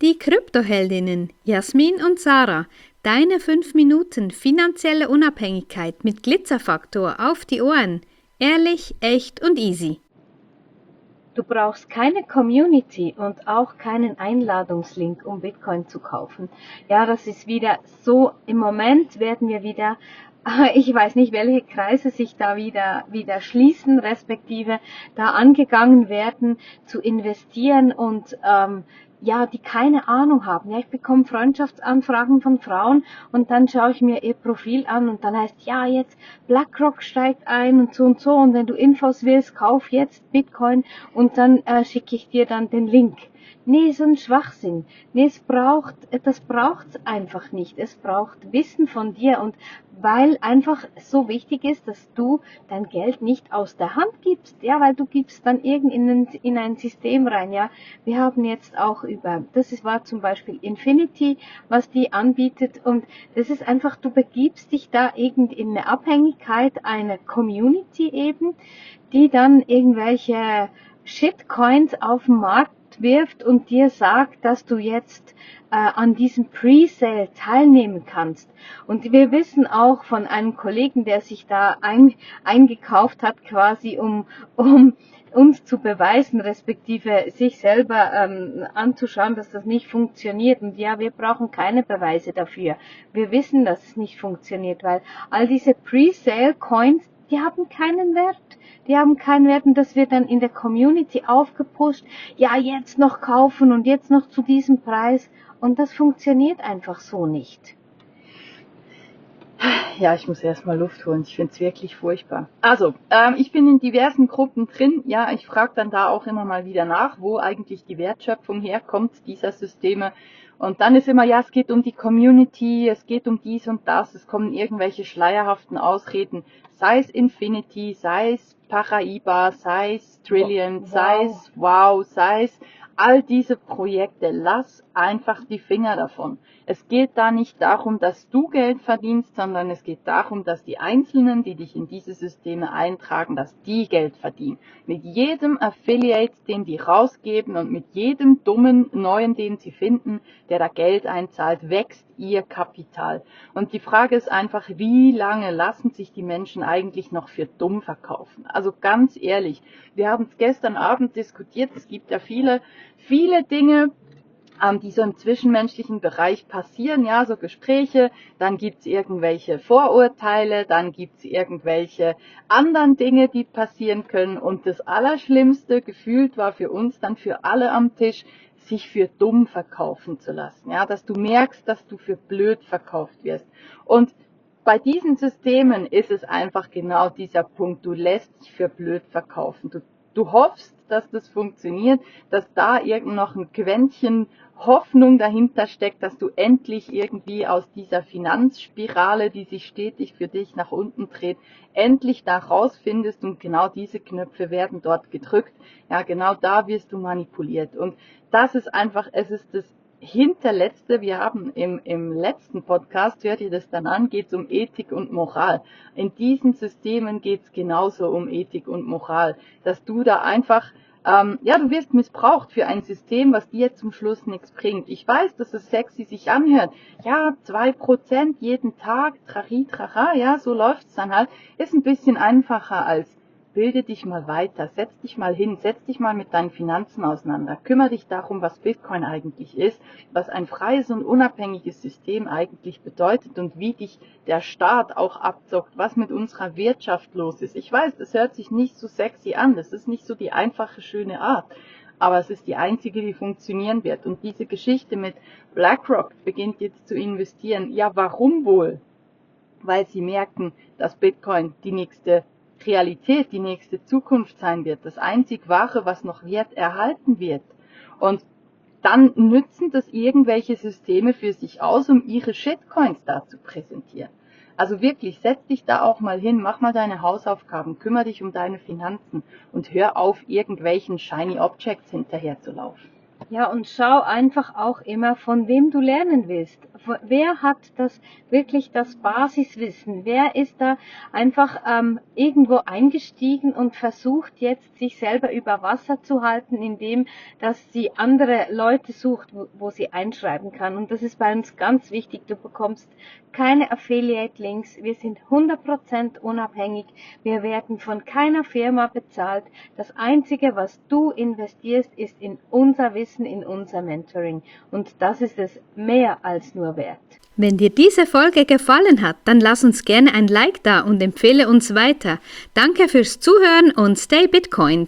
Die Kryptoheldinnen Jasmin und Sarah, deine 5 Minuten finanzielle Unabhängigkeit mit Glitzerfaktor auf die Ohren. Ehrlich, echt und easy. Du brauchst keine Community und auch keinen Einladungslink, um Bitcoin zu kaufen. Ja, das ist wieder so, im Moment werden wir wieder, ich weiß nicht, welche Kreise sich da wieder schließen, respektive da angegangen werden, zu investieren und ja, die keine Ahnung haben. Ja, ich bekomme Freundschaftsanfragen von Frauen und dann schaue ich mir ihr Profil an und dann heißt, ja, jetzt BlackRock steigt ein und so und wenn du Infos willst, kauf jetzt Bitcoin und dann schicke ich dir dann den Link. Nee, so ein Schwachsinn. Nee, das braucht's einfach nicht. Es braucht Wissen von dir und weil einfach so wichtig ist, dass du dein Geld nicht aus der Hand gibst, ja, weil du gibst dann in ein System rein, ja. Wir haben jetzt auch war zum Beispiel Infinity, was die anbietet und das ist einfach, du begibst dich da in eine Abhängigkeit einer Community eben, die dann irgendwelche Shitcoins auf den Markt wirft und dir sagt, dass du jetzt an diesem Pre-Sale teilnehmen kannst. Und wir wissen auch von einem Kollegen, der sich da eingekauft hat, quasi um uns zu beweisen, respektive sich selber anzuschauen, dass das nicht funktioniert. Und ja, wir brauchen keine Beweise dafür. Wir wissen, dass es nicht funktioniert, weil all diese Pre-Sale-Coins, die haben keinen Wert. Die haben keinen Wert und das wird dann in der Community aufgepusht. Ja, jetzt noch kaufen und jetzt noch zu diesem Preis. Und das funktioniert einfach so nicht. Ja, ich muss erstmal Luft holen. Ich finde es wirklich furchtbar. Also, ich bin in diversen Gruppen drin. Ja, ich frage dann da auch immer mal wieder nach, wo eigentlich die Wertschöpfung herkommt dieser Systeme. Und dann ist immer, ja, es geht um die Community, es geht um dies und das, es kommen irgendwelche schleierhaften Ausreden, sei es Infinity, sei es Paraiba, sei es Trillion, sei es Wow, sei es all diese Projekte. Lass einfach die Finger davon. Es geht da nicht darum, dass du Geld verdienst, sondern es geht darum, dass die Einzelnen, die dich in diese Systeme eintragen, dass die Geld verdienen. Mit jedem Affiliate, den die rausgeben und mit jedem dummen Neuen, den sie finden, der da Geld einzahlt, wächst ihr Kapital. Und die Frage ist einfach, wie lange lassen sich die Menschen eigentlich noch für dumm verkaufen? Also ganz ehrlich, wir haben es gestern Abend diskutiert, es gibt ja viele Dinge, die so im zwischenmenschlichen Bereich passieren, ja, so Gespräche, dann gibt's irgendwelche Vorurteile, dann gibt's irgendwelche anderen Dinge, die passieren können und das Allerschlimmste gefühlt war für uns dann für alle am Tisch, sich für dumm verkaufen zu lassen, ja, dass du merkst, dass du für blöd verkauft wirst. Und bei diesen Systemen ist es einfach genau dieser Punkt, du lässt dich für blöd verkaufen. Du hoffst, dass das funktioniert, dass da irgend noch ein Quäntchen Hoffnung dahinter steckt, dass du endlich irgendwie aus dieser Finanzspirale, die sich stetig für dich nach unten dreht, endlich da rausfindest und genau diese Knöpfe werden dort gedrückt. Ja, genau da wirst du manipuliert. Und das ist einfach, es ist das Hinterletzte, wir haben im letzten Podcast, hört ihr das dann an, geht es um Ethik und Moral. In diesen Systemen geht es genauso um Ethik und Moral, dass du da einfach, ja, du wirst missbraucht für ein System, was dir zum Schluss nichts bringt. Ich weiß, dass es sexy sich anhört. Ja, 2% jeden Tag, trari, trara, ja, so läuft's dann halt. Ist ein bisschen einfacher als bilde dich mal weiter, setz dich mal hin, setz dich mal mit deinen Finanzen auseinander, kümmere dich darum, was Bitcoin eigentlich ist, was ein freies und unabhängiges System eigentlich bedeutet und wie dich der Staat auch abzockt, was mit unserer Wirtschaft los ist. Ich weiß, das hört sich nicht so sexy an, das ist nicht so die einfache, schöne Art, aber es ist die einzige, die funktionieren wird. Und diese Geschichte mit BlackRock beginnt jetzt zu investieren. Ja, warum wohl? Weil sie merken, dass Bitcoin die nächste Realität, die nächste Zukunft sein wird, das einzig Wahre, was noch Wert erhalten wird. Und dann nützen das irgendwelche Systeme für sich aus, um ihre Shitcoins da zu präsentieren. Also wirklich, setz dich da auch mal hin, mach mal deine Hausaufgaben, kümmere dich um deine Finanzen und hör auf, irgendwelchen Shiny Objects hinterherzulaufen. Ja, und schau einfach auch immer, von wem du lernen willst. Wer hat wirklich das Basiswissen? Wer ist da einfach irgendwo eingestiegen und versucht jetzt, sich selber über Wasser zu halten, indem dass sie andere Leute sucht, wo sie einschreiben kann. Und das ist bei uns ganz wichtig. Du bekommst keine Affiliate-Links. Wir sind 100% unabhängig. Wir werden von keiner Firma bezahlt. Das Einzige, was du investierst, ist in unser Wissen, in unser Mentoring. Und das ist es mehr als nur wert. Wenn dir diese Folge gefallen hat, dann lass uns gerne ein Like da und empfehle uns weiter. Danke fürs Zuhören und stay Bitcoin.